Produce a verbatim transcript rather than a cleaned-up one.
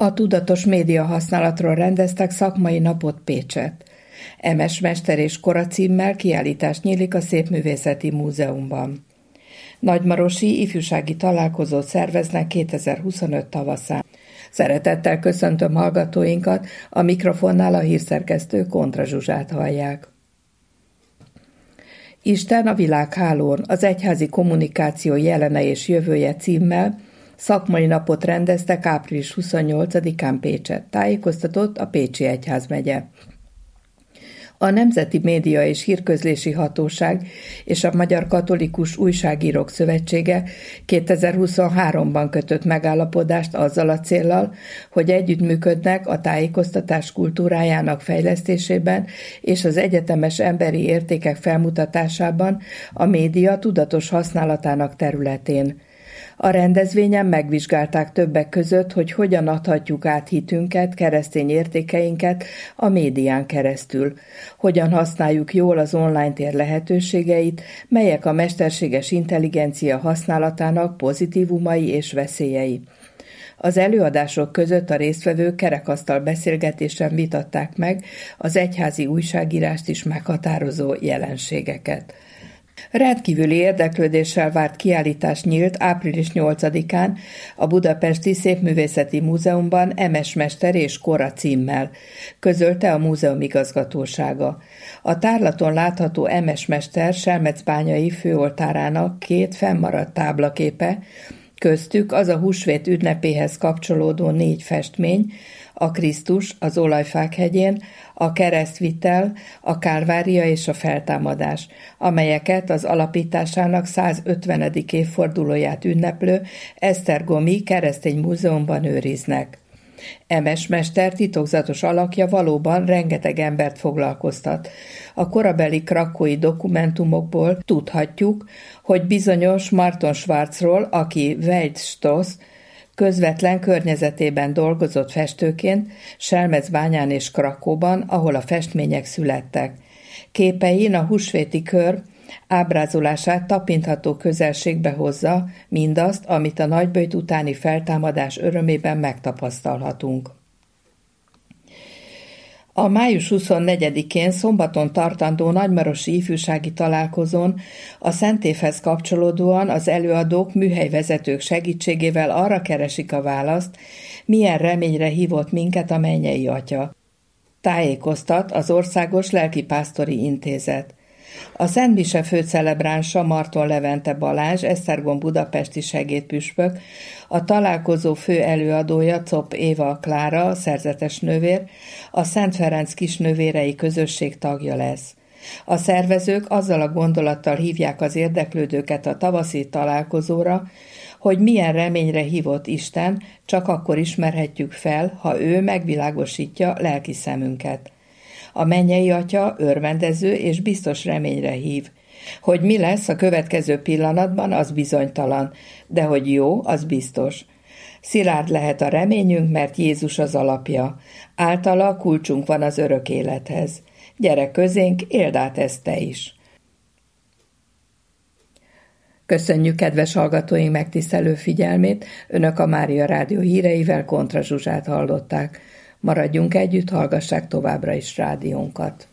A tudatos média használatról rendeztek szakmai napot Pécsett. Emes Mester és Kora címmel kiállítás nyílik a Szépművészeti Múzeumban. Nagymarosi ifjúsági találkozót szerveznek kétezer-huszonöt tavaszán. Szeretettel köszöntöm hallgatóinkat, a mikrofonnál a hírszerkesztő Kontra Zsuzsát hallják. Isten a világhálón, az egyházi kommunikáció jelene és jövője címmel szakmai napot rendeztek április huszonnyolcadikán Pécsett, tájékoztatott a Pécsi Egyházmegye. A Nemzeti Média és Hírközlési Hatóság és a Magyar Katolikus Újságírók Szövetsége kétezer-huszonháromban kötött megállapodást azzal a céllal, hogy együttműködnek a tájékoztatás kultúrájának fejlesztésében és az egyetemes emberi értékek felmutatásában a média tudatos használatának területén. A rendezvényen megvizsgálták többek között, hogy hogyan adhatjuk át hitünket, keresztény értékeinket a médián keresztül, hogyan használjuk jól az online tér lehetőségeit, melyek a mesterséges intelligencia használatának pozitívumai és veszélyei. Az előadások között a résztvevők kerekasztal beszélgetésen vitatták meg az egyházi újságírást is meghatározó jelenségeket. Rendkívüli érdeklődéssel várt kiállítás nyílt április nyolcadikán a Budapesti Szépművészeti Múzeumban Emes Mester és Kora címmel, közölte a múzeum igazgatósága. A tárlaton látható Emes Mester Selmecbányai főoltárának két fennmaradt táblaképe, köztük az a húsvét ünnepéhez kapcsolódó négy festmény, a Krisztus az Olajfák hegyén, a Keresztvitel, a Kálvária és a Feltámadás, amelyeket az alapításának százötvenedik évfordulóját ünneplő Esztergomi Keresztény Múzeumban őriznek. Emes Mester titokzatos alakja valóban rengeteg embert foglalkoztat. A korabeli krakói dokumentumokból tudhatjuk, hogy bizonyos Marton Schwarzról, aki Weizstoss közvetlen környezetében dolgozott festőként Selmecbányán és Krakóban, ahol a festmények születtek. Képein a húsvéti kör ábrázolását tapintható közelségbe hozza mindazt, amit a nagyböjt utáni feltámadás örömében megtapasztalhatunk. A május huszonnegyedikén szombaton tartandó nagymarosi ifjúsági találkozón a Szentévhez kapcsolódóan az előadók, műhelyvezetők segítségével arra keresik a választ, milyen reményre hívott minket a mennyei Atya. Tájékoztat az Országos Lelkipásztori Intézet. A Szent Mise főcelebránsa Marton Levente Balázs, Esztergom budapesti segédpüspök, a találkozó fő előadója Czop Éva Klára, szerzetes nővér, a Szent Ferenc kisnővérei közösség tagja lesz. A szervezők azzal a gondolattal hívják az érdeklődőket a tavaszi találkozóra, hogy milyen reményre hívott Isten, csak akkor ismerhetjük fel, ha ő megvilágosítja lelki szemünket. A mennyei Atya örvendező és biztos reményre hív. Hogy mi lesz a következő pillanatban, az bizonytalan, de hogy jó, az biztos. Szilárd lehet a reményünk, mert Jézus az alapja. Általa kulcsunk van az örök élethez. Gyere közénk, éld át ezt te is. Köszönjük kedves hallgatóink megtisztelő figyelmét, Önök a Mária Rádió híreivel Kontra Zsuzsát hallották. Maradjunk együtt, hallgassák továbbra is rádiónkat.